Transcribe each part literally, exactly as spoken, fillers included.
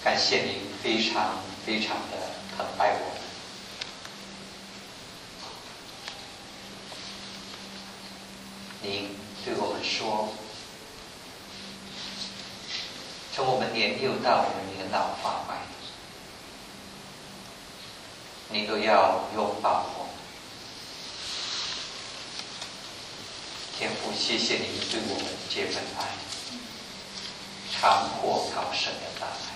感谢您非常非常的疼爱我们。您对我们说，从我们年幼到我们年老发白，你都要拥抱我们。天父，谢谢您对我们这份爱，长阔高深的大爱。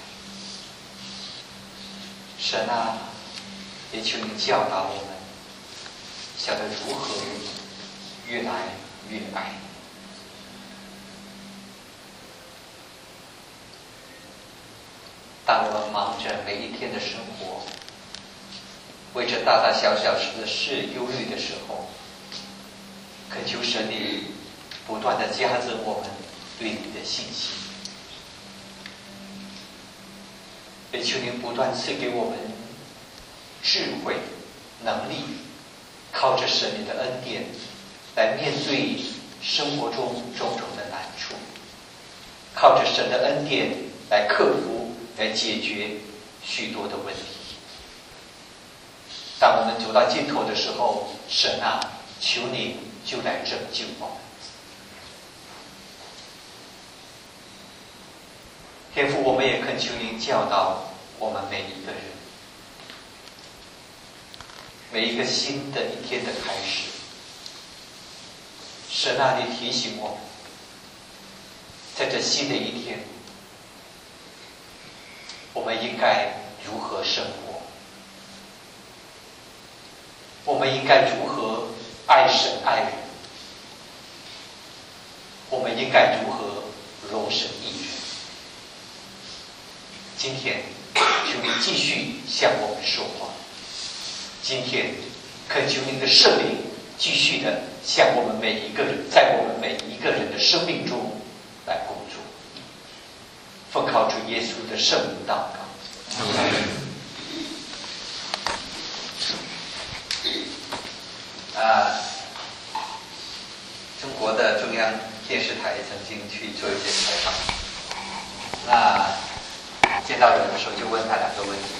神啊，也求你教导我们，晓得如何越来越爱你。当我们忙着每一天的生活，为着大大小小的事忧虑的时候，恳求神你不断的加增我们对你的信心，也求您不断赐给我们智慧、能力，靠着神你的恩典来面对生活中种种的难处，靠着神的恩典来克服、来解决许多的问题。当我们走到尽头的时候，神啊，求你就来拯救我们。天父，我们也恳求您教导我们每一个人，每一个新的一天的开始，神啊，你提醒我们，在这新的一天，我们应该如何生活，我们应该如何爱神爱人，我们应该如何容神益人。今天求你继续向我们说话，今天恳求您的圣灵继续的向我们每一个人，在我们每一个人的生命中来工作。奉靠主耶稣的圣名祷告。啊，中国的中央电视台曾经去做一些采访，那见到人的时候就问他两个问题，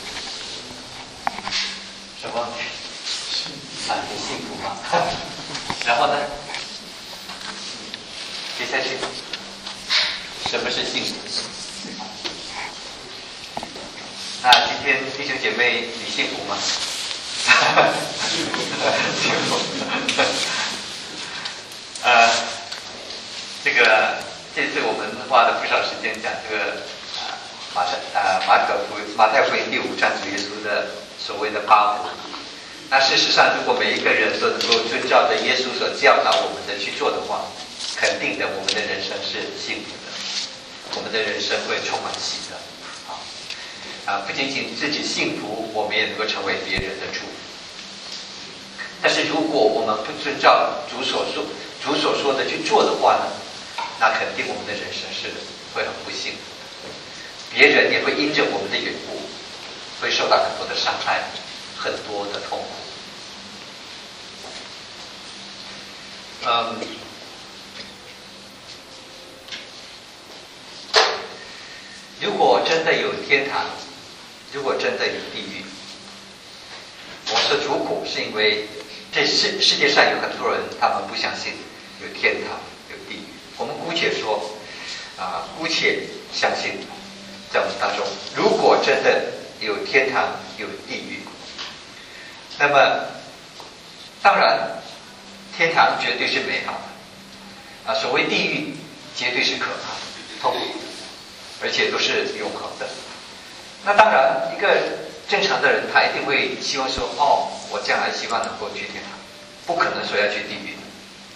什么？啊，你幸福吗？然后呢？接下去，什么是幸福？那今天弟兄姐妹，你幸福吗？幸福。呃，这个这次我们花了不少时间讲这个啊马太啊马可福马太福音第五章主耶稣的所谓的八福。那事实上，如果每一个人都能够遵照着耶稣所教导我们的去做的话，肯定的，我们的人生是幸福的，我们的人生会充满喜乐。啊，不仅仅自己幸福，我们也能够成为别人的祝福。但是如果我们不遵照主所说、主所说的去做的话呢，那肯定我们的人生是会很不幸福的。别人也会因着我们的缘故，会受到很多的伤害，很多的痛苦。嗯，如果真的有天堂，如果真的有地狱，我们说主苦是因为这世世界上有很多人，他们不相信有天堂有地狱。我们姑且说啊，姑且相信，在我们当中，如果真的有天堂有地狱，那么当然天堂绝对是美好的啊，所谓地狱绝对是可怕的、痛苦的，而且都是永恒的。那当然，一个正常的人，他一定会希望说：“哦，我将来希望能够去天堂，不可能说要去地狱的。”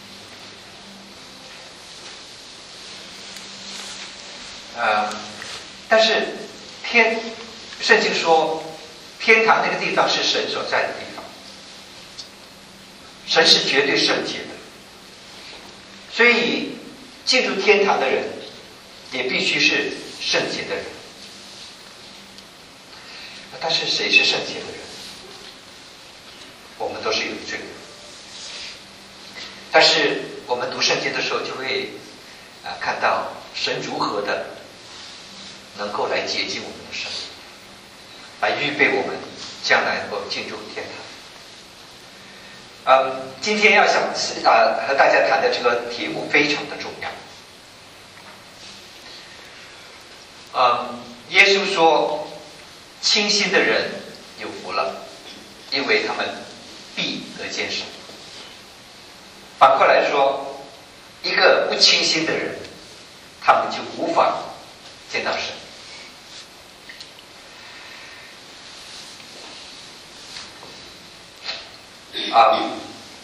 呃，但是天，圣经说，天堂那个地方是神所在的地方，神是绝对圣洁的，所以进入天堂的人，也必须是圣洁的人。但是谁是圣洁的人？我们都是有罪的。但是我们读圣经的时候，就会啊、呃、看到神如何的能够来洁净我们的生命。 来预备我们将来能够进入天堂。嗯，今天要想啊、呃、和大家谈的这个题目非常的重要。嗯，耶稣说，清心的人有福了，因为他们必得见神。反过来说，一个不清心的人，他们就无法见到神。啊、嗯，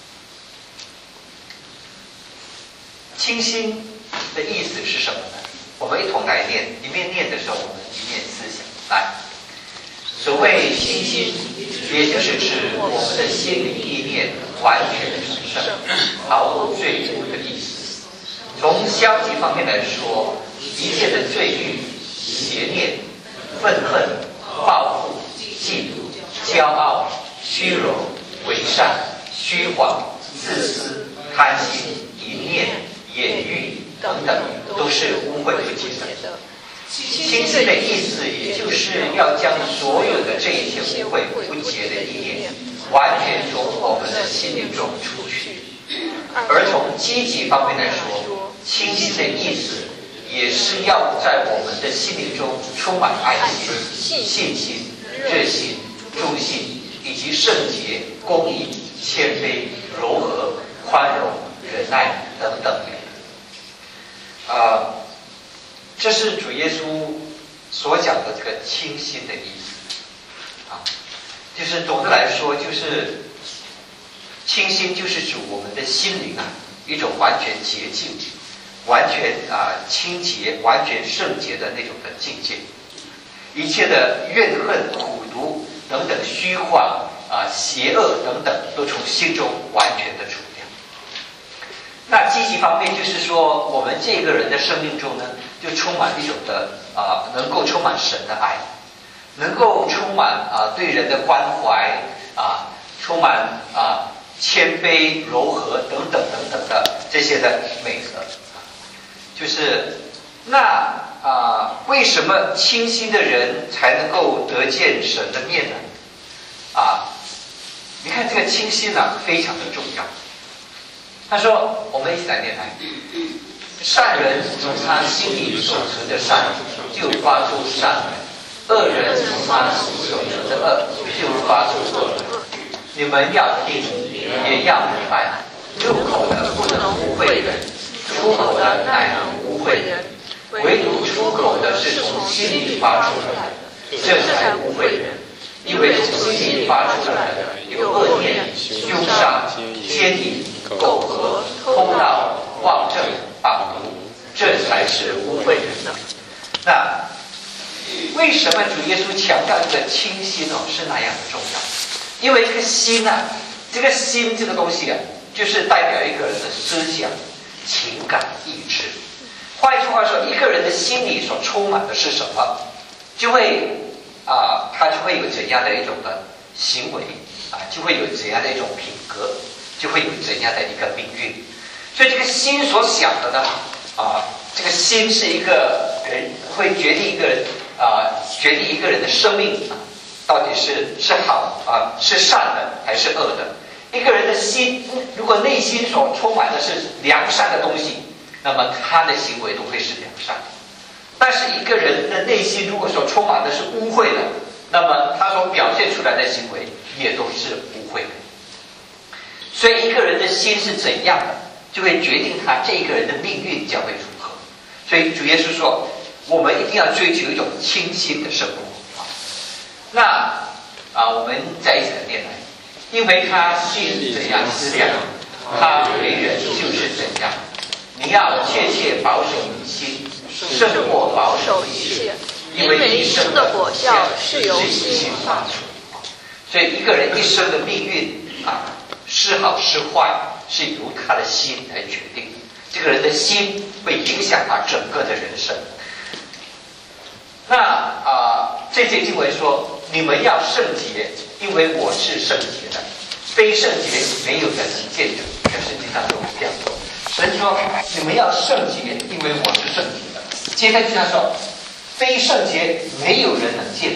清心的意思是什么呢？我们一同来念，一面念的时候，我们一面思想。来，所谓清心，也就是指我们的心灵意念完全神圣，毫无罪污的意思。从消极方面来说，一切的罪欲、邪念、愤恨、报复、嫉妒、骄傲、虚荣、伪善、虚谎、自私、贪心、淫念、眼欲等等，都是污秽不洁的。清心的意思，也就是要将所有的这一切污秽不洁的意念，完全从我们的心灵中除去。而从积极方面来说，清心的意思，也是要在我们的心灵中充满爱心、信心、热心、忠信，以及圣洁、公义、谦卑、柔和、宽容、忍耐等等。啊、呃，这是主耶稣所讲的这个清心的意思啊，就是总的来说，就是清心就是指我们的心灵啊，一种完全洁净、完全啊、呃、清洁、完全圣洁的那种的境界，一切的怨恨、苦毒等等虚幻啊、呃、邪恶等等，都从心中完全的除掉。那积极方面就是说，我们这个人的生命中呢，就充满一种的啊、呃，能够充满神的爱，能够充满啊、呃、对人的关怀啊，充满啊、呃、谦卑、柔和等等等等的这些的美德。就是那啊、呃，为什么清心的人才能够得见神的面呢？啊，你看这个清心呢、啊，非常的重要。他说，我们一起来念来。善人从他心里所存的善，就发出善来；恶人从他所存的恶，就发出恶来。你们要听，也要明白，入口的不能污秽人，出口的乃能污秽人。唯独出口的是从心里发出来的，这才污秽人。因为从心里发出来的有恶念、忧伤、奸淫、苟合、偷盗、妄证、谤毒，这才是污秽人的。那为什么主耶稣强调这个清心哦是那样的重要？因为一个心啊，这个心这个东西啊，就是代表一个人的思想、情感、意志。换一句话说，一个人的心里所充满的是什么，就会啊，他就会有怎样的一种的行为啊，就会有怎样的一种品格，就会有怎样的一个命运。所以这个心所想的呢，啊，这个心是一个人会决定一个人啊，决定一个人的生命啊，到底是是好啊，是善的还是恶的。一个人的心，如果内心所充满的是良善的东西，那么他的行为都会是良善的。但是一个人的内心如果所充满的是污秽的，那么他所表现出来的行为也都是污秽的。所以一个人的心是怎样的，就会决定他这个人的命运将会如何。所以主耶稣说，我们一定要追求一种清心的生活。那啊，我们再一起来念来，因为他心怎样思量，他为人就是怎样。你要切切保守你心，胜过保守一切，因为一生的果效是由心发出。所以一个人一生的命运啊，是好是坏，是由他的心来决定。这个人的心会影响他整个的人生。那啊，这节经文说，你们要圣洁，因为我是圣洁的。非圣洁，没有人能见主。在圣经当中这样说。神说，你们要圣洁，因为我是圣洁的。接着经上说，非圣洁，没有人能见主。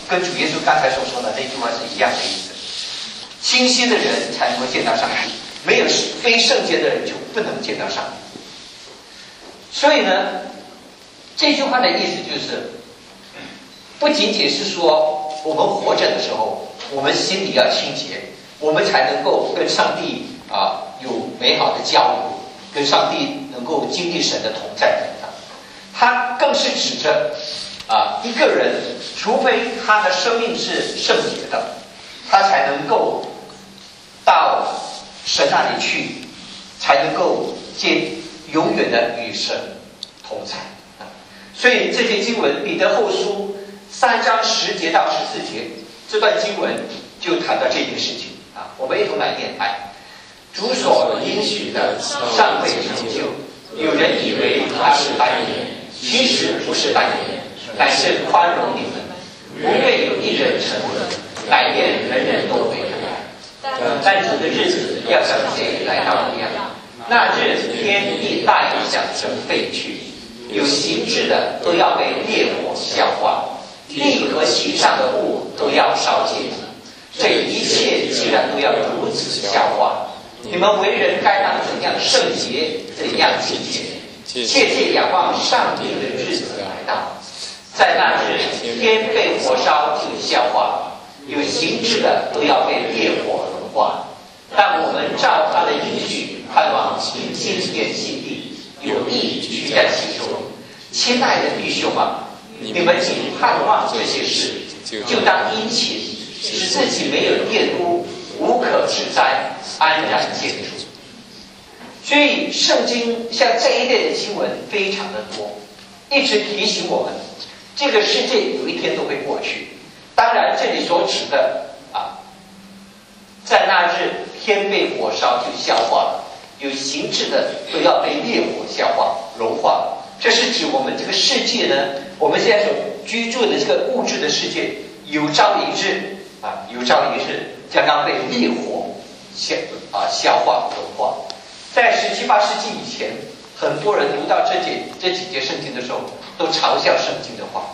跟主耶稣刚才所说的那句话是一样的意思。清晰的人才能够见到上帝，没有非圣洁的人就不能见到上帝。所以呢，这句话的意思就是，不仅仅是说我们活着的时候，我们心里要清洁，我们才能够跟上帝啊有美好的交流，跟上帝能够经历神的同在等等。它更是指着啊一个人，除非他的生命是圣洁的，他才能够到神那里去，才能够见永远的与神同在。所以这节经文，彼得后书三章十节到十四节，这段经文就谈到这件事情啊。我们一同来念来。主所应许的尚未成就，有人以为他是单言，其实不是单言，乃是宽容你们，不愿有一人沉沦，乃愿人人都悔改。但主的日子要像贼来到一样，那日天地大响成废去，有形质的都要被烈火消化，地和其上的物都要烧尽。这一切既然都要如此消化，你们为人该当怎样圣洁，怎样洁洁，切切仰望上帝的日子来到。在那日，天被火烧就消化，有形质的都要被烈火融化。但我们照他的应许，盼望平心远信地，有益居在其中。亲爱的弟兄啊，你们仅盼望这些事，就当殷勤，使自己没有玷污，无可指摘，安然见主。所以圣经像这一类的经文非常的多，一直提醒我们，这个世界有一天都会过去。当然这里所指的啊，在那日天被火烧就消化了，有形质的都要被烈火消化融化。这是指我们这个世界呢，我们现在所居住的这个物质的世界，有朝一日啊，有朝一日将要被烈火消啊消化融化。在十七八世纪以前，很多人读到这节这几节圣经的时候，都嘲笑圣经的话，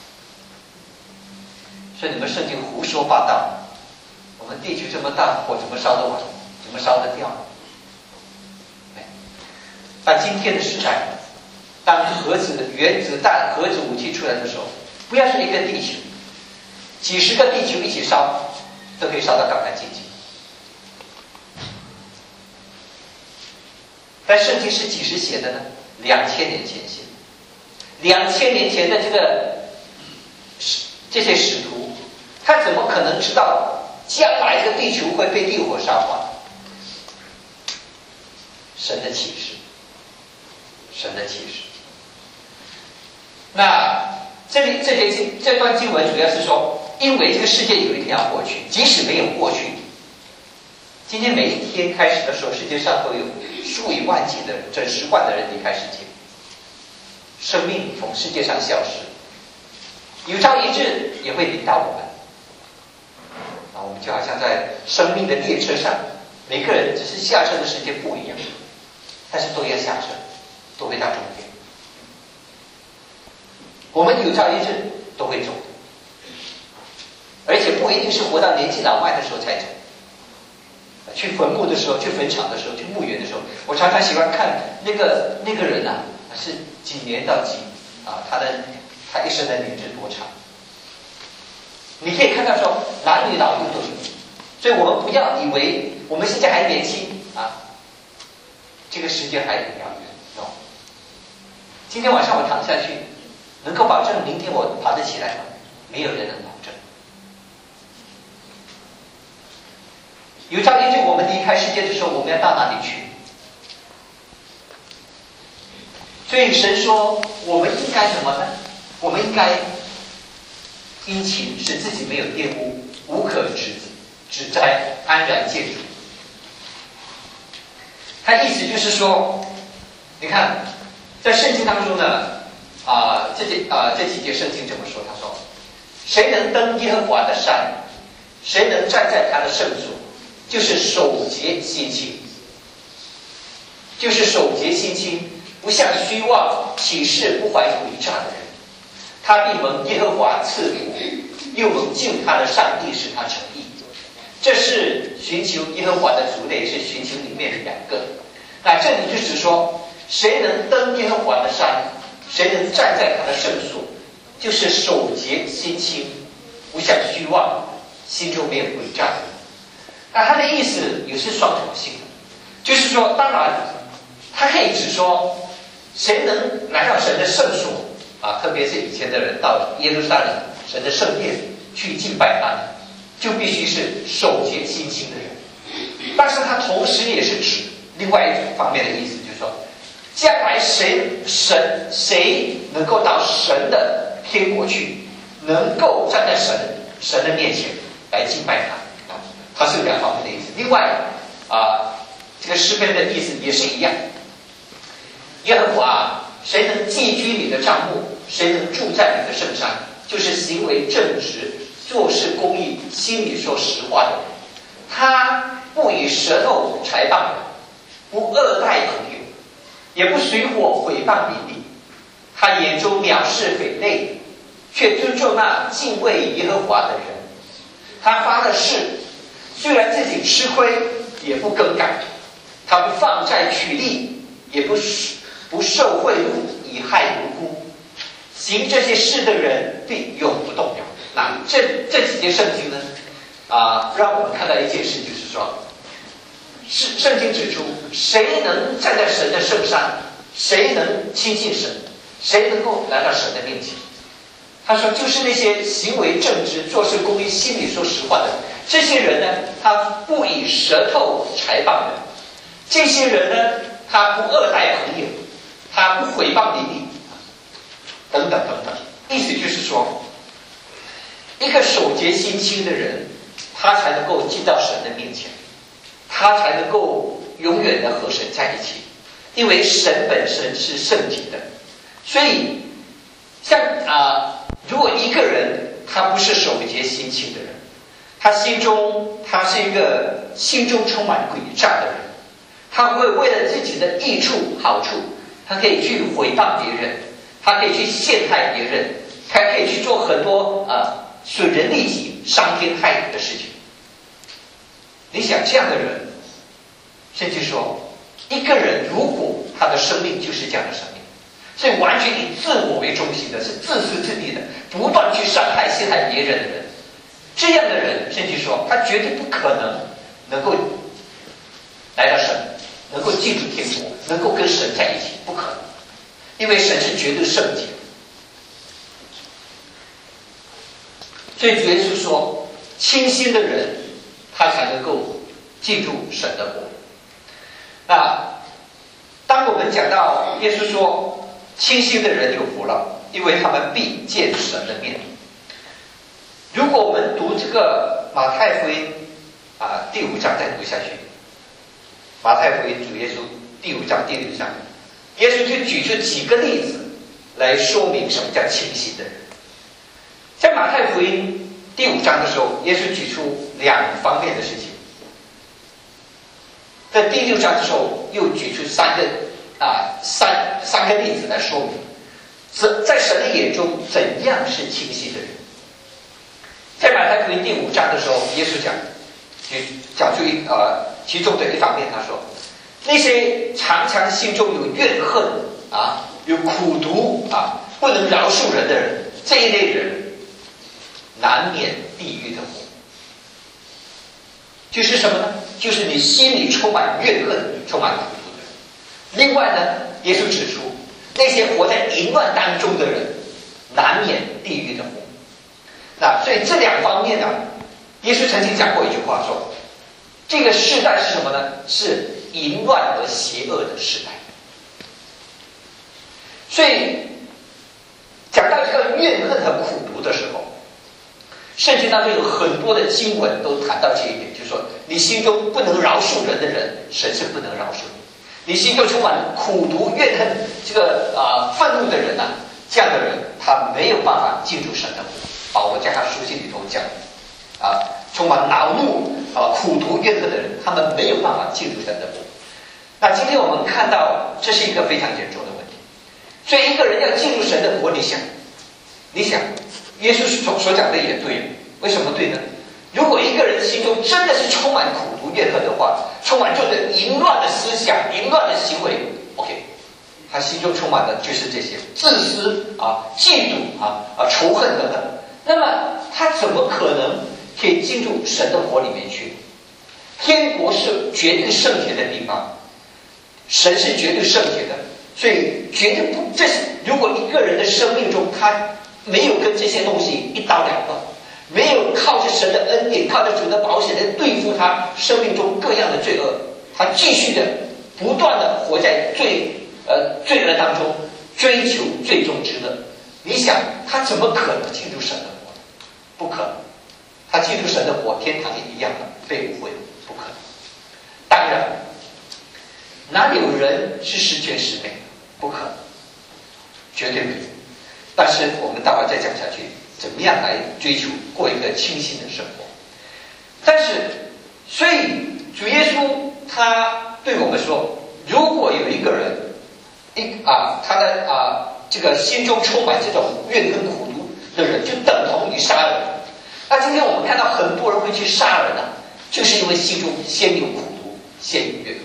说你们圣经胡说八道，我们地球这么大，火怎么烧得完？怎么烧得掉？但今天的时代，当核子的原子弹、核子武器出来的时候，不要说一个地球，几十个地球一起烧，都可以烧到干干净净。但圣经是几时写的呢？两千年前写的。两千年前的这个这些使徒，他怎么可能知道将来这个地球会被烈火烧化？神的启示，神的启示。那这里这节经这段经文主要是说，因为这个世界有一天要过去，即使没有过去，今天每一天开始的时候，世界上都有数以万计的人，整十万的人离开世界，生命从世界上消失，有朝一日也会临到我们。啊，我们就好像在生命的列车上，每个人只是下车的时间不一样，但是都要下车，都会到终点。我们有朝一日都会走，而且不一定是活到年纪老迈的时候才走。去坟墓的时候，去坟场的时候，去墓园的时候，我常常喜欢看那个那个人啊，是几年到几啊，他的他一生的年日多长？你可以看到说，男女老幼都有，所以我们不要以为我们现在还年轻啊，这个时间还很遥远。no， 今天晚上我躺下去，能够保证明天我爬得起来吗？没有人能保证。有朝一日我们离开世界的时候，我们要到哪里去？所以神说，我们应该什么呢？我们应该殷勤，使自己没有玷污，无可指指摘，安然见主。他意思就是说，你看，在圣经当中呢，啊、呃，这节啊、呃、这几节圣经这么说，他说，谁能登耶和华的山？谁能站在他的圣所？就是守节心清，就是守节心清，不向虚妄起誓不怀诡诈的人，他必蒙耶和华赐福， 又蒙救他的上帝使他成义。这是寻求耶和华的族类，是寻求里面的两个。那这里就是说，谁能登耶和华的山，谁能站在他的圣所，就是守节心清，不想虚妄，心中没有诡诈的。那他的意思也是双重性的，就是说，当然他可以只说谁能来到神的圣所啊，特别是以前的人到耶路撒冷神的圣殿去敬拜他，就必须是守节心清的人。但是他同时也是指另外一种方面的意思，就是说，将来谁神谁能够到神的天国去，能够站在神神的面前来敬拜他啊，它是有两方面的意思。另外啊，这个诗篇的意思也是一样。耶和华，谁能寄居你的帐幕？谁能住在你的圣山？就是行为正直、做事公义、心里说实话的人。他不以舌头谄谤人，不恶待朋友，也不随伙毁谤邻里。他眼中藐视匪类，却尊重那敬畏耶和华的人。他发的誓，虽然自己吃亏，也不更改。他不放债取利，也不不受贿赂，以害无辜。行这些事的人必永不动摇。那这这几节圣经呢，啊、呃，让我们看到一件事，就是说，是圣经指出，谁能站在神的圣山，谁能亲近神，谁能够来到神的面前。他说，就是那些行为正直、做事公义、心里说实话的人，这些人呢，他不以舌头谄谤人；这些人呢，他不恶待朋友，他不毁谤邻里，等等等等。意思就是说，一个守节心清的人，他才能够进到神的面前，他才能够永远的和神在一起，因为神本身是圣洁的。所以，像啊。呃如果一个人他不是守节心清的人，他心中他是一个心中充满诡诈的人，他会为了自己的益处好处，他可以去毁谤别人，他可以去陷害别人，他可以去做很多呃损人利己、伤天害理的事情。你想这样的人，甚至说一个人如果他的生命就是这样的生命，是完全以自我为中心的，是自私自利的，不断去伤害陷害别人的人，这样的人甚至说他绝对不可能能够来到神，能够进入天国，能够跟神在一起，不可能，因为神是绝对圣洁。所以主耶稣说，清心的人他才能够进入神的国。那当我们讲到耶稣说清心的人有福了，因为他们必见神的面。如果我们读这个马太福音啊第五章再读下去，马太福音主耶稣第五章第六章，耶稣就举出几个例子来说明什么叫清心的人。在马太福音第五章的时候，耶稣举出两方面的事情，在第六章的时候又举出三个啊三三个例子来说明，在神的眼中怎样是清晰的人。在马太福音第五章的时候，耶稣讲，讲出一呃其中的一方面，他说，那些常常心中有怨恨啊，有苦毒啊，不能饶恕人的人，这一类人难免地狱的火。就是什么呢？就是你心里充满怨恨、充满苦毒的人。另外呢，耶稣指出，那些活在淫乱当中的人，难免地狱的火。那所以这两方面呢，耶稣曾经讲过一句话说，这个世代是什么呢？是淫乱和邪恶的世代。所以讲到这个怨恨和苦毒的时候，圣经当中有很多的经文都谈到这一点，就是说你心中不能饶恕人的人，神是不能饶恕你；你心中充满苦毒、怨恨、这个啊、呃、愤怒的人啊，这样的人他没有办法进入神的国。保罗在他书信里头讲，啊，充满恼怒啊、苦毒、怨恨的人，他们没有办法进入神的国。那今天我们看到，这是一个非常严重的问题。所以一个人要进入神的国，你想，你想， 耶稣所所讲的也对，为什么对呢？如果一个人心中真的是充满苦毒怨恨的话，充满着淫乱的思想、淫乱的行为 ，OK， 他心中充满的就是这些自私啊、嫉妒啊、啊仇恨等等。那么他怎么可能可以进入神的国里面去？天国是绝对圣洁的地方，神是绝对圣洁的，所以绝对不，这是如果一个人的生命中他没有跟这些东西一刀两断，没有靠着神的恩典，靠着主的保险来对付他生命中各样的罪恶，他继续的不断的活在罪呃罪恶当中，追求最终之乐。你想他怎么可能进入神的国？不可能。他进入神的国，天堂也一样的被污秽，不可能。当然，哪里有人是十全十美的？不可能，绝对没有。但是我们待会再讲下去，怎么样来追求过一个清新的生活？但是，所以主耶稣他对我们说，如果有一个人，一啊，他的啊这个心中充满这种怨恨苦毒的人，就等同于杀人。那今天我们看到很多人会去杀人呢，就是因为心中先有苦毒，先有怨恨。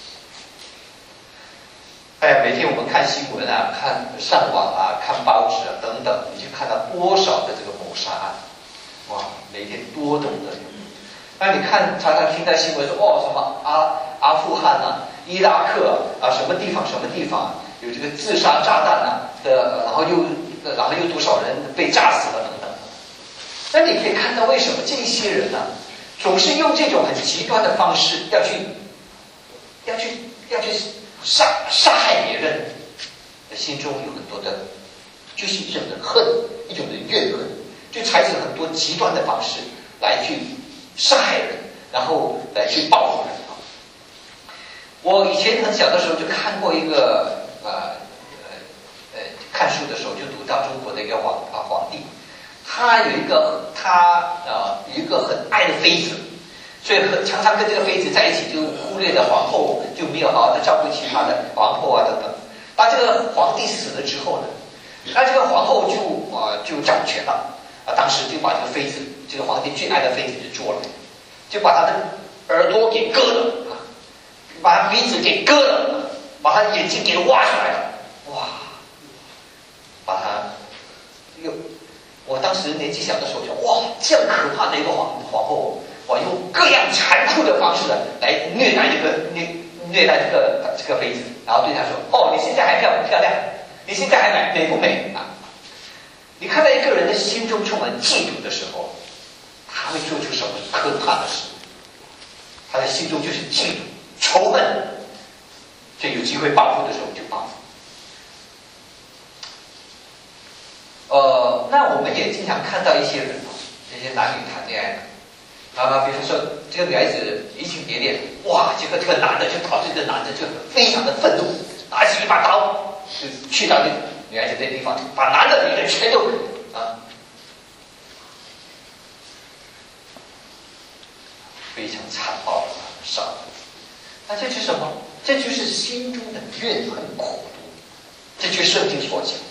哎呀，每天我们看新闻啊，看上网啊，看报纸啊等等，你就看到多少的这个谋杀案，哇，每天多得了。那你看常常听到新闻说，哦，什么阿阿富汗啊、伊拉克啊，什么地方什么地方有这个自杀炸弹啊的，然后又然后又多少人被炸死了等等。那你可以看到为什么这些人呢、啊，总是用这种很极端的方式要去要去要去杀杀害别人，心中有很多的，就是一种的恨，一种的怨恨，就采取很多极端的方式来去杀害人，然后来去报复人。我以前很小的时候就看过一个呃呃呃看书的时候就读到中国的一个皇啊皇帝。他有一个他呃有一个很爱的妃子，所以很常常跟这个妃子在一起，就忽略了皇后，就没有好好的照顾其他的皇后啊等等。那这个皇帝死了之后呢，那这个皇后就啊、呃、就掌权了啊，当时就把这个妃子，这个皇帝最爱的妃子就捉了，就把他的耳朵给割了啊，把他鼻子给割了，把他眼睛给挖出来了，哇，把他又。我当时年纪小的时候就哇，这样可怕的一个皇皇后，哇，用各样残酷的方式来虐待这个虐虐待这个这个妃子，然后对她说：“哦，你现在还漂不漂亮？你现在还美美不美啊？”你看到一个人的心中充满嫉妒的时候，他会做出什么可怕的事？他的心中就是嫉妒、仇恨，所以有机会报复的时候就报复。呃，那我们也经常看到一些人，这些男女谈恋爱的，啊，比如说这个女孩子移情别恋，哇，这个这个男的就跑这个男的就非常的愤怒，拿起一把刀，就去到那女孩子那地方，把男的女的全都啊，非常残暴的杀了。那这就是什么？这就是心中的怨恨苦毒，这就是圣经所讲的。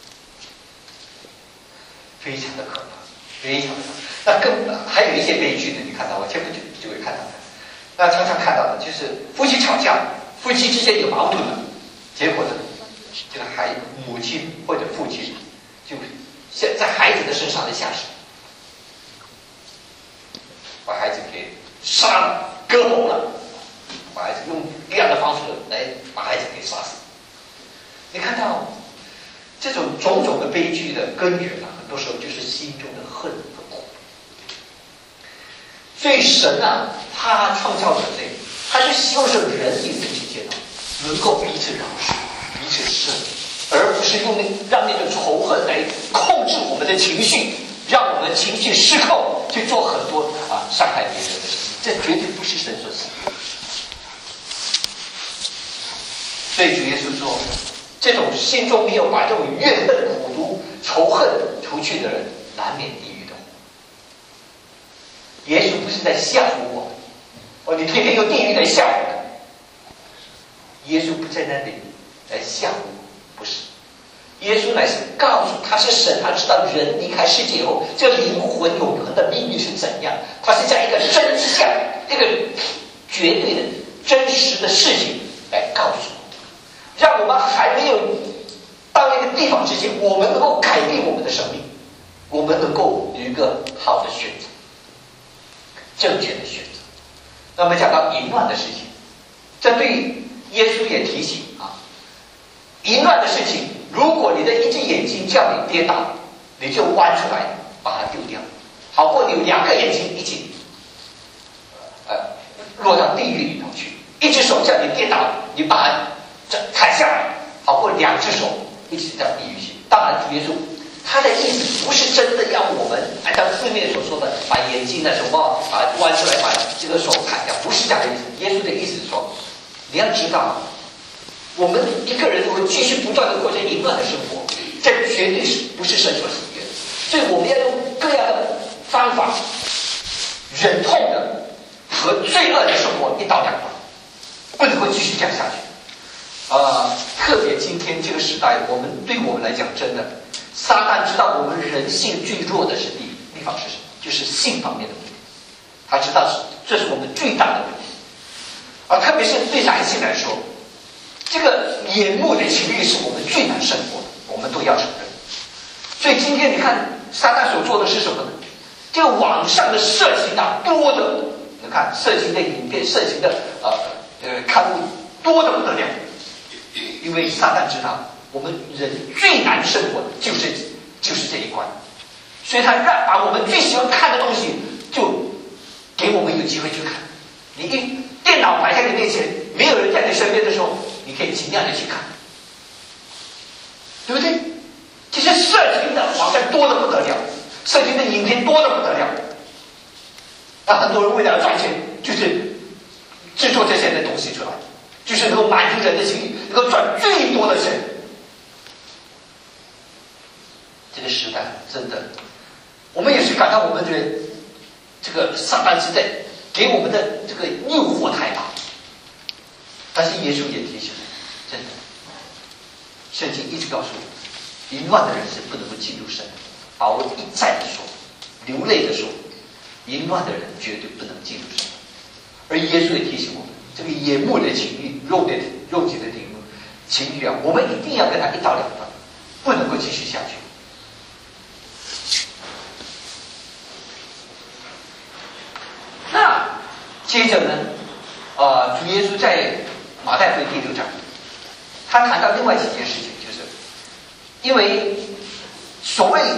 非常的可怕，非常的可怕。那更还有一些悲剧呢，你看到我前不久就会看到的。那常常看到的就是夫妻吵架，夫妻之间有矛盾了，结果呢，这个孩母亲或者父亲就在在孩子的身上来下手，把孩子给杀了、割喉了，把孩子用这样的方式来把孩子给杀死。你看到这种种种的悲剧的根源啊，很多时候就是心中的恨和苦。所以神啊，他创造人类，他就希望是人与人之间能够彼此饶恕、彼此赦免，而不是用那让那种仇恨来控制我们的情绪，让我们情绪失控，去做很多啊伤害别人的事情。这绝对不是神所喜悦。所以主耶稣说，这种心中没有把这种怨恨、苦毒、仇恨除去的人，难免地狱的火。耶稣不是在吓唬我，哦，你天天用地狱来吓唬我。耶稣不在那里来吓唬我，不是。 耶稣乃是告诉他是神，他知道人离开世界以后，这灵魂永恒的命运是怎样。他是将一个真相，一个绝对的真实的事情来告诉我们，让我们还没有到那个地方之前，我们能够改变我们的生命，我们能够有一个好的选择，正确的选择。那么讲到淫乱的事情，这对耶稣也提醒啊，淫乱的事情，如果你的一只眼睛叫你跌倒，你就弯出来把它丢掉，好过你有两个眼睛一起呃落到地狱里头去。一只手叫你跌倒，你把它砍下来，好过两只手一起在地狱去。当然主耶稣他的意思不是真的要我们按照字面所说的把眼睛的什么把它弯出来，把这个手砍掉，不是这样的意思。耶稣的意思是说，你要知道，我们一个人如果继续不断的过着淫乱的生活，这绝对是不是神所喜悦的。所以我们要用各样的方法，忍痛的和罪恶的生活一刀两断，不能够继续这样下去。啊、呃，特别今天这个时代，我们对我们来讲，真的，撒旦知道我们人性最弱的是地地方是什么，就是性方面的问题。他知道这是我们最大的问题，而特别是对男性来说，这个眼目的情欲是我们最难胜过的，我们都要承认。所以今天你看撒旦所做的是什么呢？这个网上的色情啊，多的，你看色情的影片、色情的呃呃刊物多的不得了。因为撒旦知道我们人最难生活的就是就是这一关，所以他让把我们最喜欢看的东西就给我们有机会去看。你一电脑摆在你面前，没有人在你身边的时候，你可以尽量的去看，对不对？其实色情的网站多的不得了，色情的影片多的不得了。那很多人为了赚钱，就是制作这些的东西出来，就是能够满足人的心理，能够赚最多的钱。这个时代真的，我们也是感到我们的这个撒旦之在给我们的这个诱惑太大。但是耶稣也提醒我们，真的，圣经一直告诉我们，淫乱的人是不能够进入神的。保罗一再的说，流泪的说，淫乱的人绝对不能进入神。而耶稣也提醒我们，这个眼目的情欲、肉的肉体的情欲啊，我们一定要跟他一刀两断，不能够继续下去。那接着呢，呃，主耶稣在马太福音第六章，他谈到另外几件事情，就是因为所谓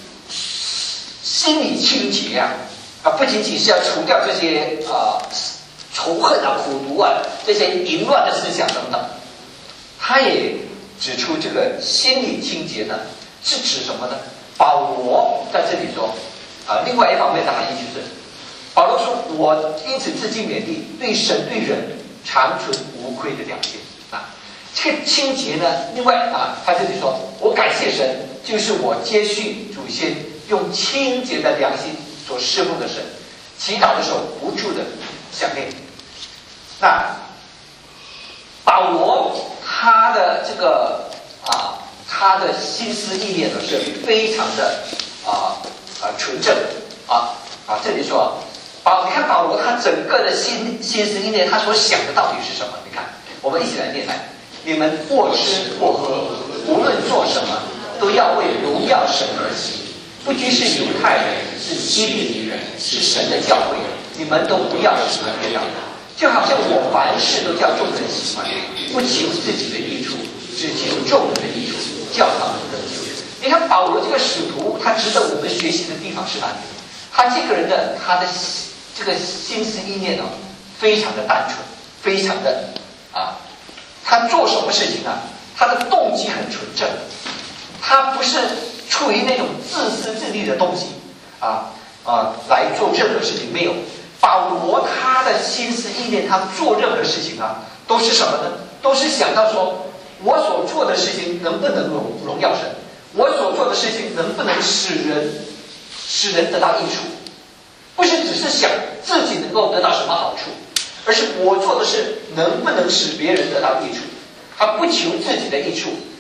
心理清洁啊，啊，不仅仅是要除掉这些啊、呃、仇恨啊、苦毒啊这些淫乱的思想等等，他也指出这个心理清洁呢是指什么呢？保罗在这里说啊、呃，另外一方面的含义就是。保罗说：“我因此自己勉励，对神对人常存无愧的良心啊。这个清洁呢，另外啊，他这里说，我感谢神，就是我接续祖先用清洁的良心所侍奉的神，祈祷的时候不住的想念。那保罗他的这个啊，他的心思意念呢是非常的啊啊纯正啊啊，这里说。”保，你看保罗他整个的心心思意念，他所想的到底是什么？你看，我们一起来念来：你们或吃或喝，无论做什么，都要为荣耀神而行。不拘是犹太人，是希利尼人，是神的教会，你们都不要使人跌倒。就好像我凡事都叫众人喜欢，不求自己的益处，只求众人的益处，叫他们得救。你看保罗这个使徒，他值得我们学习的地方是哪里？他这个人的他的。这个心思意念呢，非常的单纯，非常的啊，他做什么事情啊，他的动机很纯正，他不是出于那种自私自利的东西啊啊来做任何事情。没有，保罗他的心思意念，他做任何事情啊，都是什么呢？都是想到说，我所做的事情能不能荣荣耀神，我所做的事情能不能使人使人得到益处。不是只是想自己能够得到什么好处，而是我做的事能不能使别人得到益处。他不求自己的益处，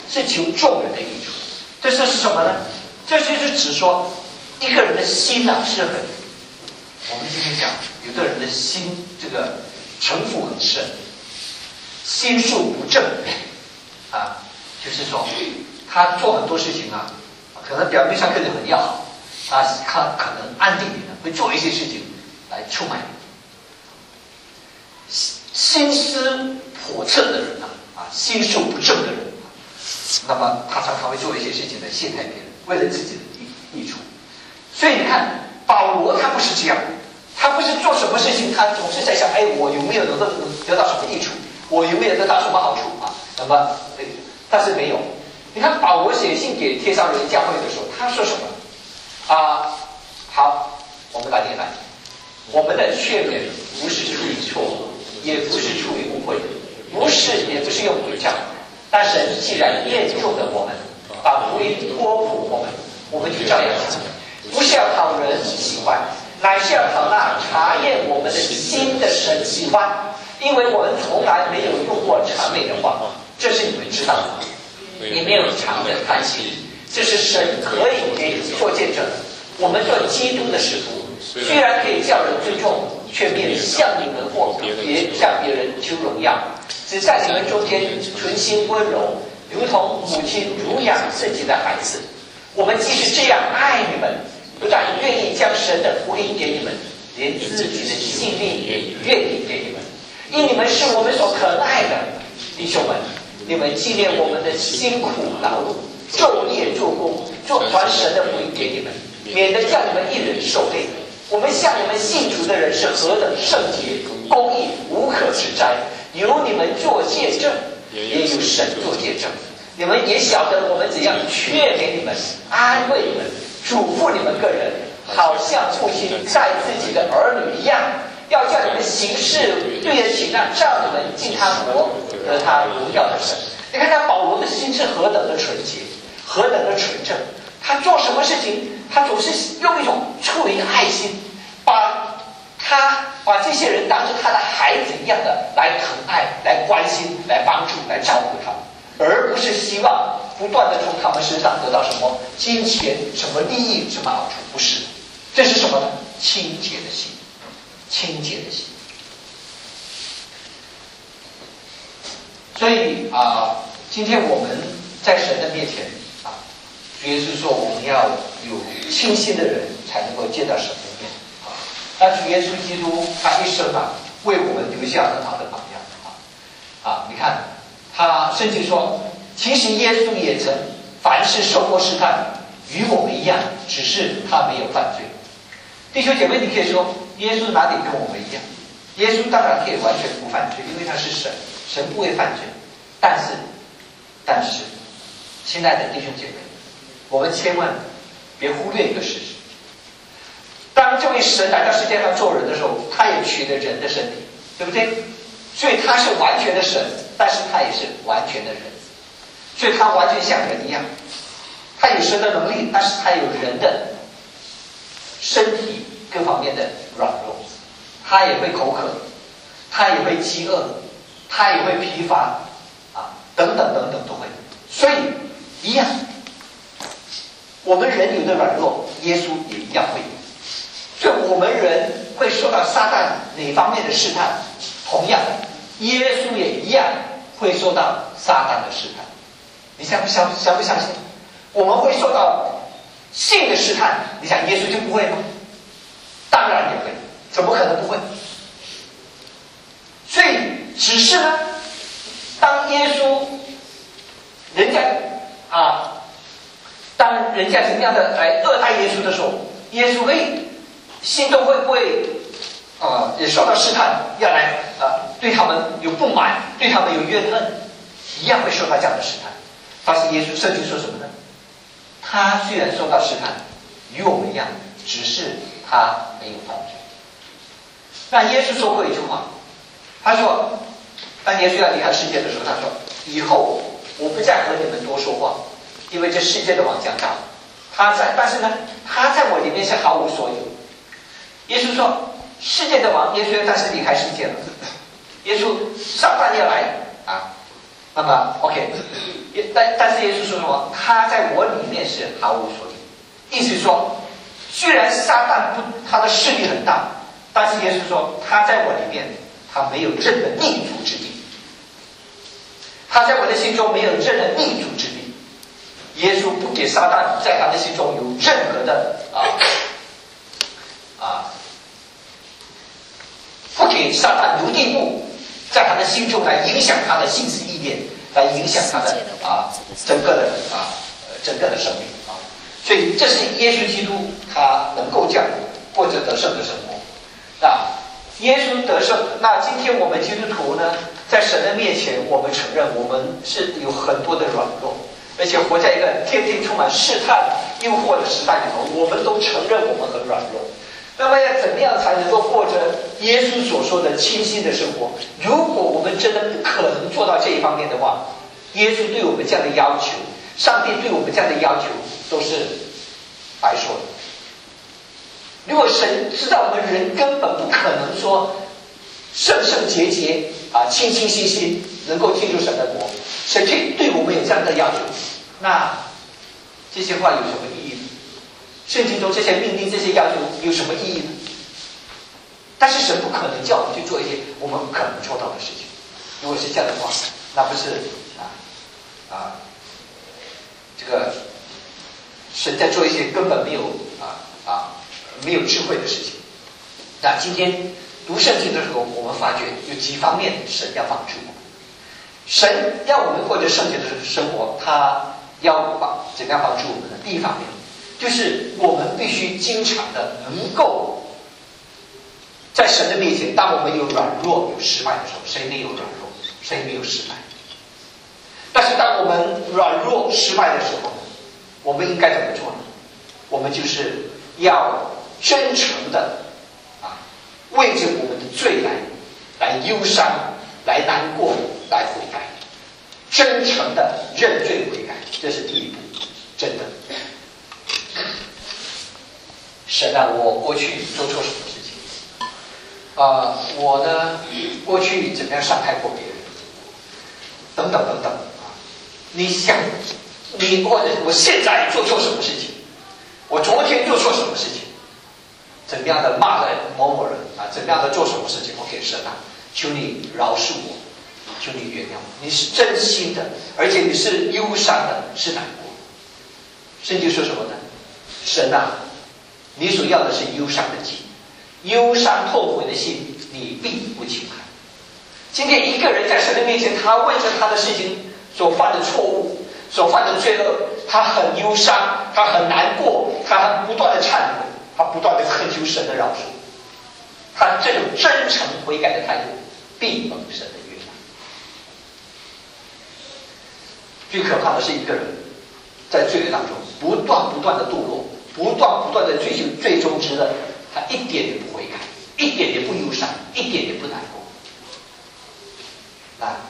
是求众人的益处。这是什么呢？这就是指说一个人的心呐、啊、是很，我们今天讲，有的人的心这个城府很深，心术不正啊，就是说他做很多事情啊，可能表面上跟你很要好，啊，他可能暗地里呢会做一些事情来出卖你。心思叵测的人呐、啊，啊，心术不正的人，那么他常常会做一些事情来陷害别人，为了自己的益益处。所以你看，保罗他不是这样，他不是做什么事情，他总是在想，哎，我有没有能够得到什么益处，我有没有得到什么好处啊？那么，但是没有。你看保罗写信给帖撒罗尼迦教会的时候，他说什么？啊，好，我们来念来，我们的劝勉不是出于错误，也不是出于误会，不是也不是用诡诈，但神既然验中了我们，把福音托付我们，我们就照样行，不是要讨人喜欢，乃是要讨那查验我们的心的神喜欢，因为我们从来没有用过谄媚的话，这是你们知道的。也没有常的贪心，这是神可以给你做见证的。我们做基督的使徒，虽然可以叫人尊重，却免向你们或别向别人求荣耀，只在你们中间存心温柔，如同母亲乳养自己的孩子。我们即使这样爱你们，不但愿意将神的福音给你们，连自己的性命也愿意给你们，因你们是我们所可爱的弟兄们。你们纪念我们的辛苦劳碌，昼夜做工，做传神的福音给你们，免得叫你们一人受累。我们向你们信主的人是何等圣洁、公义，无可指摘。有你们做见证，也有神做见证。你们也晓得我们怎样劝勉你们、安慰你们、嘱咐你们个人，好像父亲待自己的儿女一样。要叫你们行事对得起那照你们进他国和他荣耀的神。你看他保罗的心是何等的纯洁，何等的纯正。他做什么事情，他总是用一种出于爱心，把他把这些人当成他的孩子一样的来疼爱、来关心、来帮助、来照顾他们，而不是希望不断的从他们身上得到什么金钱、什么利益、什么好处。不是，这是什么呢？清洁的心。清洁的心。所以啊，今天我们在神的面前啊，主耶稣说我们要有清心的人才能够见到神的面啊。那主耶稣基督他一生啊，为我们留下很好的榜样啊啊！你看他圣经说，其实耶稣也曾凡事受过试探，与我们一样，只是他没有犯罪。弟兄姐妹，你可以说耶稣哪里跟我们一样？耶稣当然可以完全不犯罪，因为他是神，神不会犯罪。但是，但是，亲爱的弟兄姐妹，我们千万别忽略一个事实：当这位神来到世界上做人的时候，他也取了人的身体，对不对？所以他是完全的神，但是他也是完全的人，所以他完全像人一样，他有神的能力，但是他有人的身体各方面的软弱，他也会口渴，他也会饥饿，他也会疲乏啊，等等等等都会。所以一样，我们人有的软弱，耶稣也一样会有。所以我们人会受到撒旦哪方面的试探，同样耶稣也一样会受到撒旦的试探。你相不相相不相信？我们会受到性的试探，你想耶稣就不会吗？当然也会，怎么可能不会？所以只是呢，当耶稣人家啊，当人家怎么样的来恶待耶稣的时候，耶稣会心中会不会啊也受到试探，要来啊对他们有不满，对他们有怨恨，一样会受到这样的试探。但是耶稣圣经说什么呢？他虽然受到试探，与我们一样，只是他没有犯罪。那耶稣说过一句话，他说，当耶稣要离开世界的时候，他说：“以后我不再和你们多说话，因为这世界的王将到。他在，但是呢，他在我里面是毫无所有。”耶稣说：“世界的王，耶稣但是离开世界了。耶稣撒旦要来啊， 那么 OK， 但但是耶稣说什么？他在我里面是毫无所依，意思是说，虽然撒旦不他的势力很大，但是耶稣说他在我里面，他没有任何立足之地。他在我的心中没有任何立足之地。耶稣不给撒旦在他的心中有任何的啊啊，不给撒旦留地步，在他的心中来影响他的心思意念，来影响他的啊整个的啊整个的生命啊。所以这是耶稣基督他能够这样过着得胜的生活啊。耶稣得胜，那今天我们基督徒呢，在神的面前，我们承认我们是有很多的软弱，而且活在一个天天充满试探、诱惑的时代里头，我们都承认我们很软弱。那么要怎么样才能够过着耶稣所说的清新的生活？如果我们真的不可能做到这一方面的话，耶稣对我们这样的要求，上帝对我们这样的要求都是白说的。如果神知道我们人根本不可能说圣圣洁洁啊、清清新新能够进入神的国，神却对我们有这样的要求，那这些话有什么意义呢？圣经中这些命令、这些要求有什么意义呢？但是神不可能叫我们去做一些我们不可能做到的事情。如果是这样的话，那不是啊啊这个神在做一些根本没有啊啊没有智慧的事情。那今天读圣经的时候，我们发觉有几方面神要帮助我们。神要我们过着圣洁的生活，他要帮怎样帮助我们呢？第一方面就是我们必须经常的能够在神的面前，当我们有软弱、有失败的时候，谁没有软弱？谁没有失败？但是当我们软弱、失败的时候，我们应该怎么做呢？我们就是要真诚的啊，为着我们的罪来来忧伤、来难过、来悔改，真诚的认罪悔改，这是第一步。真的，神啊，我过去做错什么事情？啊、呃，我呢，过去怎么样伤害过别人？等等等等啊！你想，你或者我现在做错什么事情？我昨天做错什么事情？怎么样的骂了某某人啊？怎么样的做什么事情？我给神啊，求你饶恕我，求你原谅我。你是真心的，而且你是忧伤的，是难过。圣经说什么呢？神啊，你所要的是忧伤的心，忧伤后悔的心，你必不轻看。今天一个人在神的面前，他为着他的事情所犯的错误、所犯的罪恶，他很忧伤，他很难过，他不断的忏悔，他不断的恳求神的饶恕。他这种真诚悔改的态度，必蒙神的悦纳。最可怕的是一个人在罪恶当中不断不断的堕落，不断不断的追求最终之乐，他一点也不悔改，一点也不忧伤，一点也不难过。那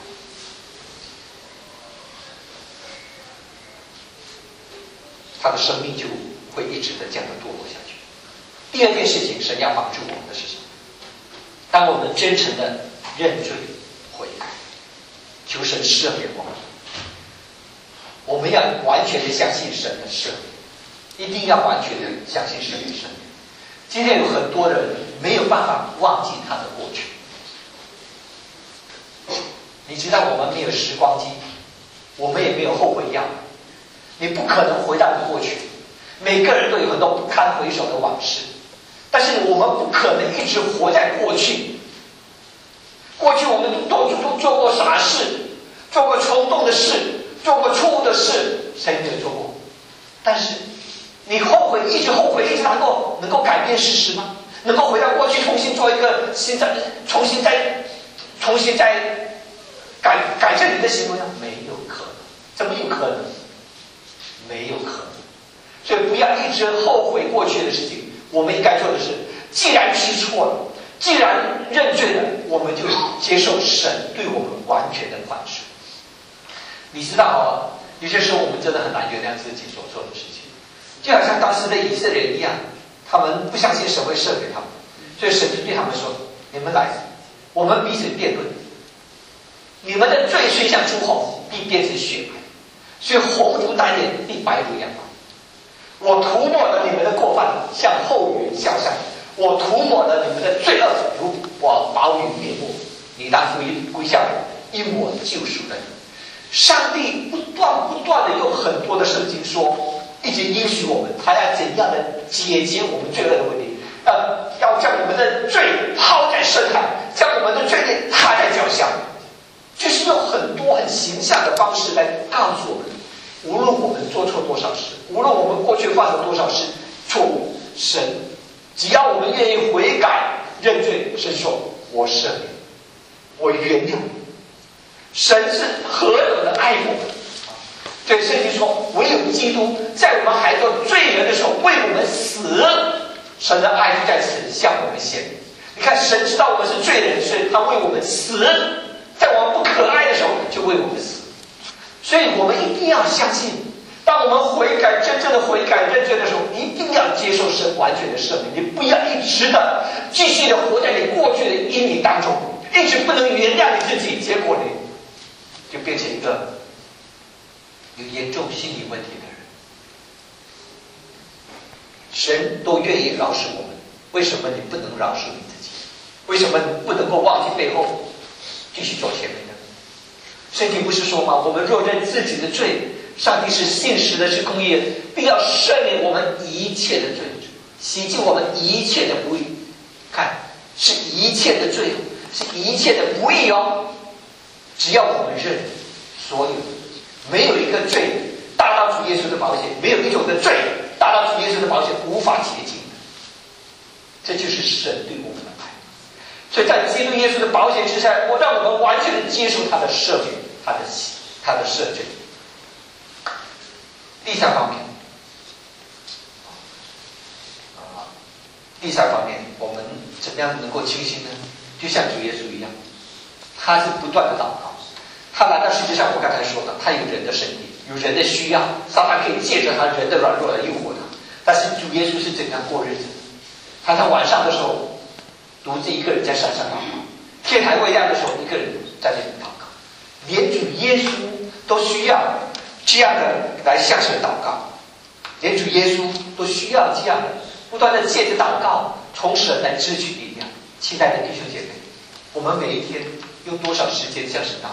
他的生命就会一直的这样的堕落下去。第二件事情，神要帮助我们的是什么？当我们真诚的认罪悔改，求神赦免我们，我们要完全的相信神的赦免，一定要完全的相信神的赦免。今天有很多人没有办法忘记他的过去。你知道我们没有时光机，我们也没有后悔药，你不可能回到你过去。每个人都有很多不堪回首的往事，但是我们不可能一直活在过去。过去我们都都都做过傻事，做过冲动的事，做过错误的事，谁没有做过？但是你后悔，一直后悔，一直能够能够改变事实吗？能够回到过去，重新做一个现在，重新再重新再改改正你的行为呢？没有可能。怎么有可能？没有可能。所以不要一直后悔过去的事情。我们应该做的是，既然知错了，既然认罪了，我们就接受神对我们完全的宽恕。你知道啊，有些时候我们真的很难原谅自己所做的事情，就好像当时的以色列人一样，他们不相信神会赦免他们，所以神就对他们说：“你们来，我们彼此辩论。” 你们的罪虽像朱红，必变成血白；虽红如丹颜，必白如羊毛。我涂抹了你们的过犯，像后云消散；我涂抹了你们的罪恶，如我薄云灭没。你当归归向我，因我救赎了你。上帝不断不断的用很多的圣经说，一直应许我们，他要怎样的解决我们罪恶的问题，要要将我们的罪抛在深海，将我们的罪孽踏在脚下，就是用很多很形象的方式来告诉我们，无论我们做错多少事，无论我们过去犯了多少事错误，神只要我们愿意悔改认罪，神说我赦免，我原谅你。神是何等的爱我们！所以圣经说，唯有基督在我们还做罪人的时候为我们死，神的爱就在此向我们显明。你看，神知道我们是罪人，所以他为我们死，在我们不可爱的时候就为我们死。所以我们一定要相信，当我们悔改，真正的悔改认罪的时候，一定要接受神完全的赦免，你不要一直的继续的活在你过去的阴影当中，一直不能原谅你自己，结果呢就变成一个有严重心理问题的人。神都愿意饶恕我们，为什么你不能饶恕你自己？为什么你不能够忘记背后，继续走前面呢？圣经不是说吗？我们若认自己的罪，上帝是信实的，是公义的，必要赦免我们一切的罪，洗净我们一切的不义。看，是一切的罪，是一切的不义哦。只要我们认，所有没有一个罪大到主耶稣的保险，没有一种的罪大到主耶稣的保险无法洁净的。这就是神对我们的爱。所以在基督耶稣的保险之下，我让我们完全的接受他的赦免，他的他的赦罪。第三方面，啊，第三方面，我们怎么样能够清心呢？就像主耶稣一样，他是不断的祷告。他来到世界上，我刚才说的，他有人的身体，有人的需要，撒旦可以借着他人的软弱来诱惑他。但是主耶稣是怎样过日子？他在晚上的时候，独自一个人在山上祷告；天还未亮的时候，一个人在那里祷告。连主耶稣都需要这样的来向神祷告，连主耶稣都需要这样的不断的借着祷告从神来支取力量。亲爱的弟兄姐妹，我们每一天用多少时间向神祷告？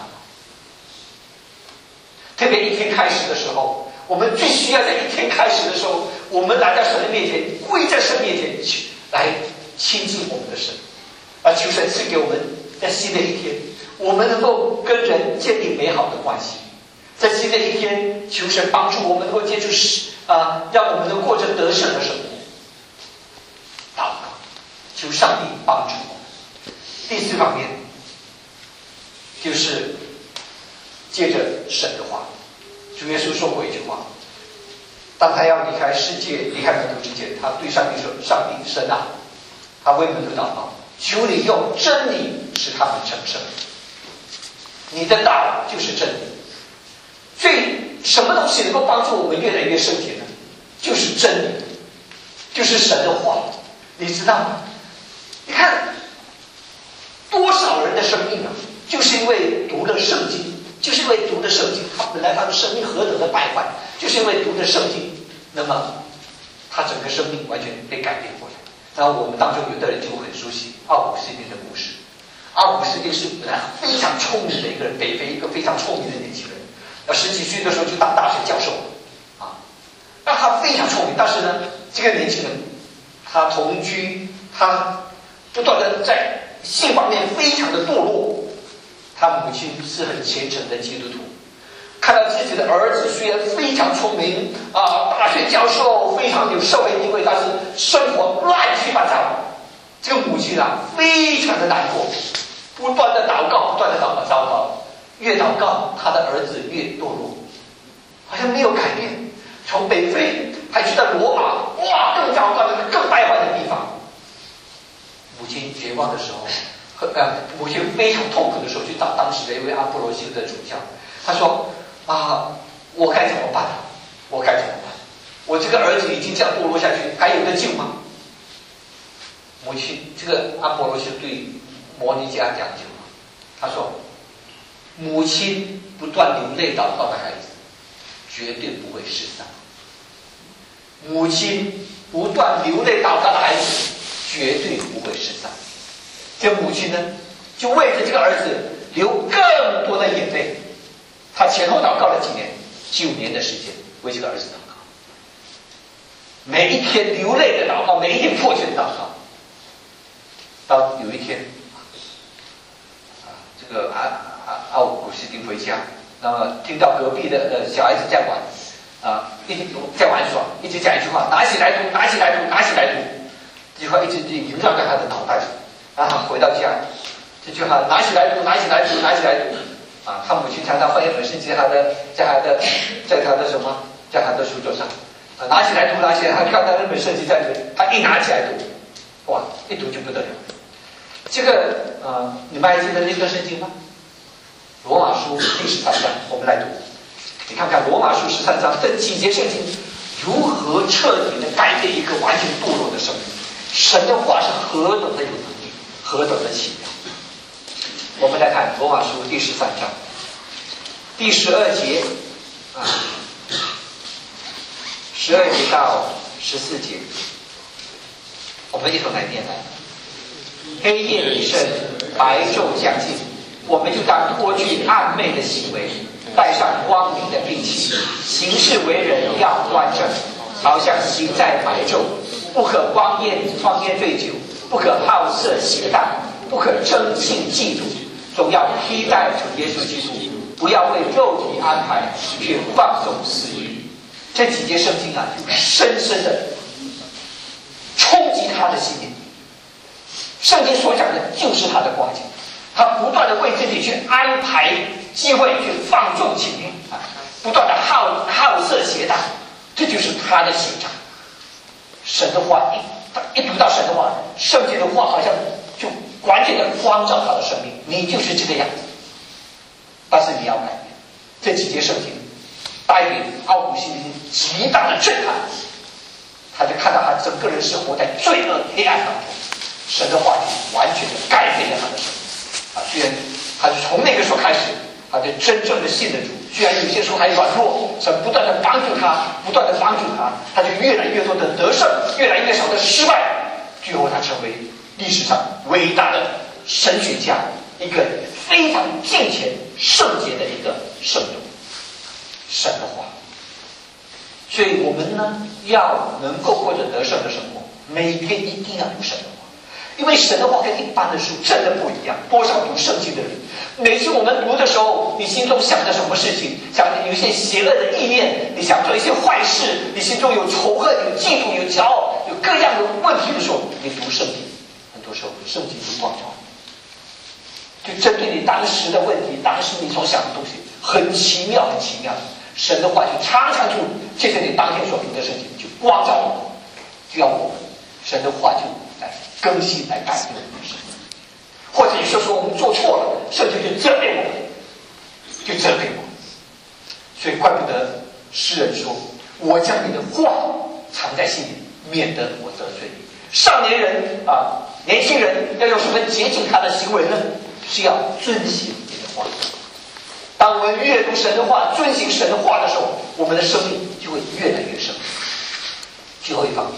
特别一天开始的时候，我们最需要在一天开始的时候，我们来到神的面前，跪在神面前来亲近我们的神，而求神赐给我们在新的一天，我们能够跟人建立美好的关系。在新的一天，求神帮助我们能够接触啊，让我们能过着得胜的生活。祷告，求上帝帮助我们。第四方面就是借着神的话，主耶稣说过一句话，当他要离开世界离开门徒之前，他对上帝说，上帝神啊，他为门徒祷告，求你用真理使他们成圣，你的道就是真理。所以什么东西能够帮助我们越来越圣洁呢？就是真理，就是神的话，你知道吗？你看多少人的生命啊，就是因为读了圣经，就是因为读了圣经，他本来他的生命何等的败坏，就是因为读了圣经，那么他整个生命完全被改变过来。然后我们当中有的人就很熟悉奥古斯丁的故事。奥古斯丁是本来非常聪明的一个人，北非一个非常聪明的年轻人，那十几岁的时候就当大学教授啊，那他非常聪明，但是呢，这个年轻人他同居，他不断的在性方面非常的堕落。他母亲是很虔诚的基督徒，看到自己的儿子虽然非常聪明啊，大学教授，非常有社会地位，但是生活乱七八糟，这个母亲啊非常的难过，不断的祷告，不断的祷告，糟糕，越祷告他的儿子越堕落，好像没有改变。从北非还去到罗马，哇，更糟糕的、更败坏的地方。母亲绝望的时候，呃，母亲非常痛苦的时候，去找当时的一位阿波罗修的主教，他说：“啊，我该怎么办？我该怎么办？我这个儿子已经这样堕落下去，还有得救吗？”母亲，这个阿波罗修对摩尼加讲究，他说：“ 母亲不断流泪祷告的孩子，绝对不会失丧。母亲不断流泪祷告的孩子，绝对不会失丧。这母亲呢，就为着这个儿子流更多的眼泪。他前后祷告了几年，九年的时间为这个儿子祷告，每一天流泪的祷告，每一天迫切的祷告。到有一天，啊，这个阿阿阿古斯丁回家，那么听到隔壁的呃小孩子在玩，啊，一直在玩耍，一直讲一句话：拿起来读，拿起来读，拿起来读。这句话一直萦绕在他的脑袋里。然后回到家，这句话拿起来读，拿起来读，拿起来读。啊，他母亲常常放一本圣经在他的，在他的，在他的什么，在他的书桌上，啊，拿起来读，拿起来，他看到那本圣经在这里，他一拿起来读，哇，一读就不得了。这个呃，你们还记得那段圣经吗？罗马书第十三章，我们来读。你看看罗马书十三章这几节圣经如何彻底的改变一个完全堕落的生命。神的话是何等的有能力，何等的奇妙。我们来看罗马书第十三章第十二节啊，十二节到十四节，我们一同来念来。黑夜已深，白昼将近，我们就当脱去暗昧的行为，带上光明的兵器，行事为人要端正，好像行在白昼，不可荒宴荒宴醉酒，不可好色邪荡，不可争竞嫉妒，总要披戴主耶稣基督，不要为肉体安排，却放纵私欲。这几节圣经啊，深深的冲击他的心灵。圣经所讲的就是他的光景，他不断的为自己去安排机会，去放纵情欲啊，不断的好好色邪荡，这就是他的形象。神的话一一读到神的话，圣经的话好像就完全的光照他的生命，你就是这个样子。但是你要改变。这几节圣经带给奥古斯丁极大的震撼，他就看到他整个人是活在罪恶黑暗当中。神的话语完全的改变了他的生命啊！虽然他是从那个时候开始，他就真正的信了主。虽然有些时候还软弱，神不断的帮助他，不断的帮助他，他就越来越多的得胜，越来越少的失败。最后，他成为历史上伟大的神学家，一个非常敬虔圣洁的一个圣徒。神的话，所以我们呢，要能够过着得胜的生活，每天一定要读神的话。因为神的话跟一般的书真的不一样。多少读圣经的人，每次我们读的时候，你心中想着什么事情，想着有一些邪恶的意念，你想做一些坏事，你心中有仇恨、有嫉妒、有骄傲，有各样的问题的时候，你读圣经，很多时候圣经就光照你，就针对你当时的问题，当时你所想的东西，很奇妙，很奇妙。神的话就常常就借着你当天所读的圣经，就光照我们，就要我们，神的话就来更新，来改变我们的生命。或者有些时候我们做错了，圣经就责备我们，就责备我们。所以怪不得诗人说：“我将你的话藏在心里，免得我得罪你。”少年人啊，年轻人要用什么洁净他的行为呢？是要遵行你的话。当我们阅读神的话，遵行神的话的时候，我们的生命就会越来越深。最后一方面，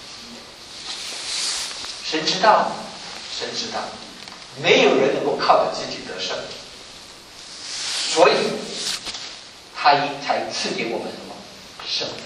神知道，神知道，没有人能够靠着自己得胜，所以他才赐给我们什么圣灵。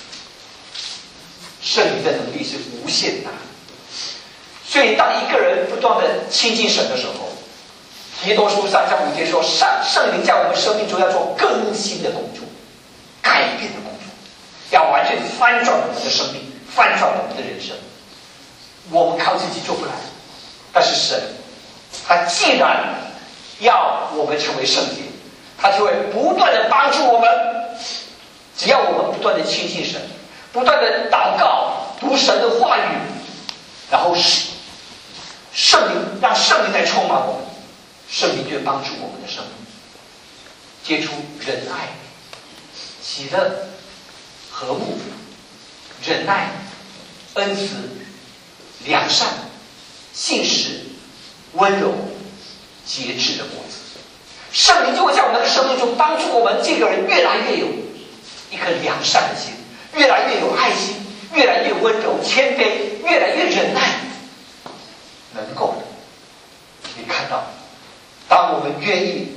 圣灵的能力是无限大，所以当一个人不断的亲近神的时候，提多书三章五节说，圣圣灵在我们生命中要做更新的工作，改变的工作，要完全翻转我们的生命，翻转我们的人生。我们靠自己做不来，但是神，他既然要我们成为圣洁，他就会不断的帮助我们。只要我们不断的亲近神，不断的祷告，读神的话语，然后圣灵让圣灵来充满我们，圣灵就会帮助我们的生命结出仁爱、喜乐、和睦、忍耐、恩慈、良善、信实、温柔、节制的果子。 圣灵就会在我们的生命中帮助我们这个人越来越有一颗良善的心，越来越有爱心，越来越温柔谦卑，越来越忍耐，能够你看到，当我们愿意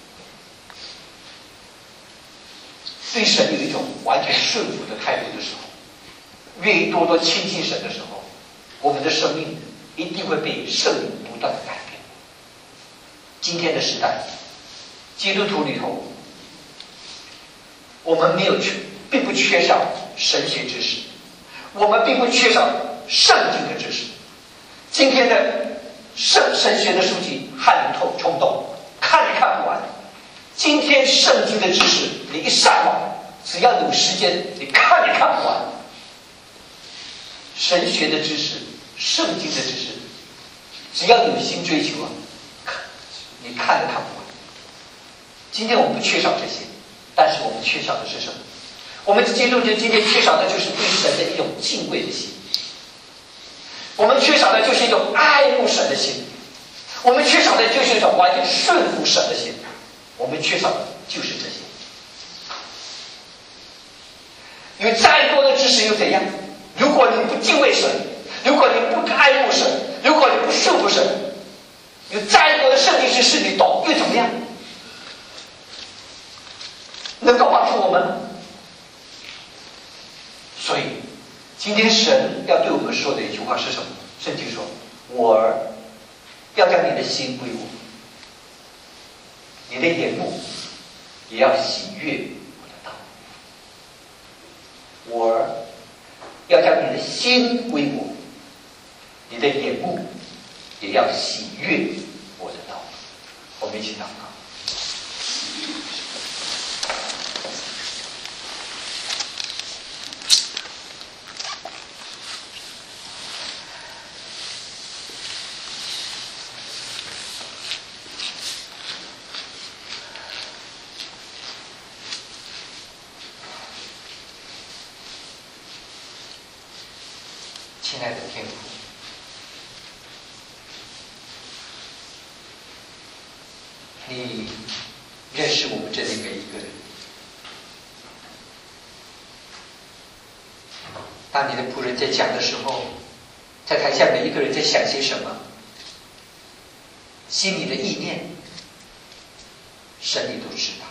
对神有一种完全顺服的态度的时候，愿意多多亲近神的时候，我们的生命一定会被圣灵不断的改变。今天的时代，基督徒里头，我们没有缺，并不缺少神学知识，我们并不缺少圣经的知识。今天的圣神学的书籍汗透冲动，看也看不完。今天圣经的知识，你一上网，只要有时间，你看也看不完。神学的知识，圣经的知识，只要有心追求啊，你看也看不完。今天我们不缺少这些，但是我们缺少的是什么？我们基督徒今天缺少的就是对神的一种敬畏的心，我们缺少的就是一种爱慕神的心，我们缺少的就是一种完全顺服神的心，我们缺少的就是这些。有再多的知识又怎样？如果你不敬畏神，如果你不爱慕神，如果你不顺服神，有再多的圣经知识你懂又怎么样？能够帮助我们？所以今天神要对我们说的一句话是什么？圣经说：我儿，要将你的心归我，你的眼目也要喜悦我的道。我儿，要将你的心归我，你的眼目也要喜悦我的道。我们一起祷告。亲爱的天父，你认识我们这里每一个人。当你的仆人在讲的时候，在台下每一个人在想些什么，心里的意念，神你都知道。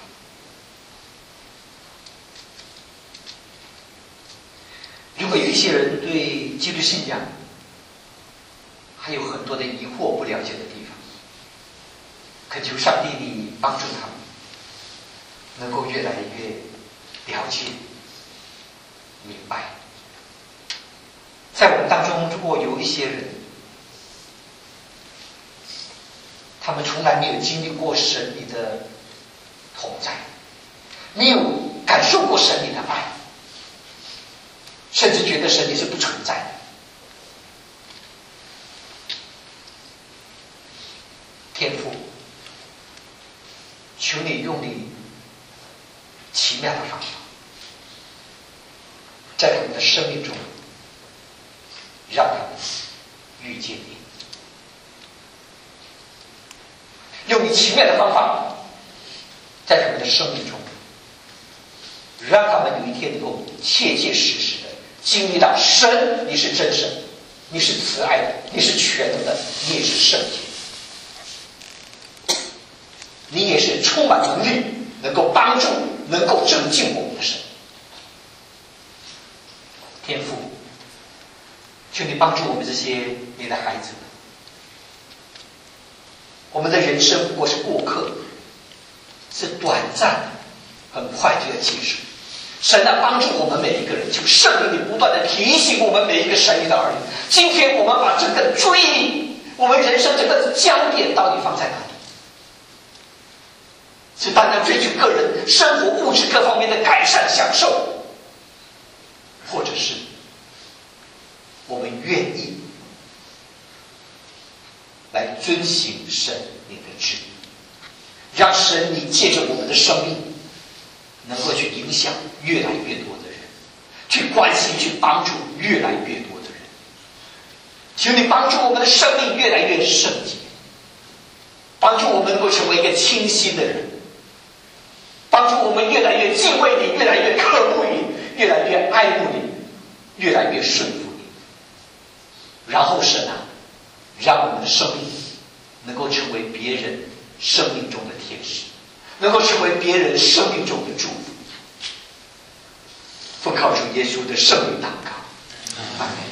如果有一些人对基督信仰还有很多的疑惑不了解的地方，恳求上帝你帮助他们能够越来越了解明白。在我们当中，如果有一些人他们从来没有经历过神你的同在，没有感受过神你的爱，甚至觉得神你是不存在的，天父，求你用你奇妙的方法，在他们的生命中让他们遇见你，用你奇妙的方法在他们的生命中让他们有一天能够切切实实的经历到神你是真神，你是慈爱的，你是全能的，你也是圣洁，你也是充满能力能够帮助能够拯救我们的神。天父，求你帮助我们这些你的孩子们，我们的人生不过是过客，是短暂的，很快就要结束。神啊，帮助我们每一个人，求圣灵你不断的提醒我们每一个神你的儿女。今天我们把这个注意力，我们人生这个焦点到底放在哪里？是单单追求个人生活物质各方面的改善享受，或者是我们愿意来遵行神你的旨意，让神你借着我们的生命能够去影响越来越多的人，去关心去帮助越来越多的人。求你帮助我们的生命越来越圣洁， 帮助我们能够成为一个清晰的人，帮助我们越来越敬畏你，越来越渴慕你，越来越爱慕你，越来越顺服你。然后神啊，让我们的生命能够成为别人生命中的天使，能够成为别人生命中的祝福。奉靠主耶稣的圣名祷告，阿门。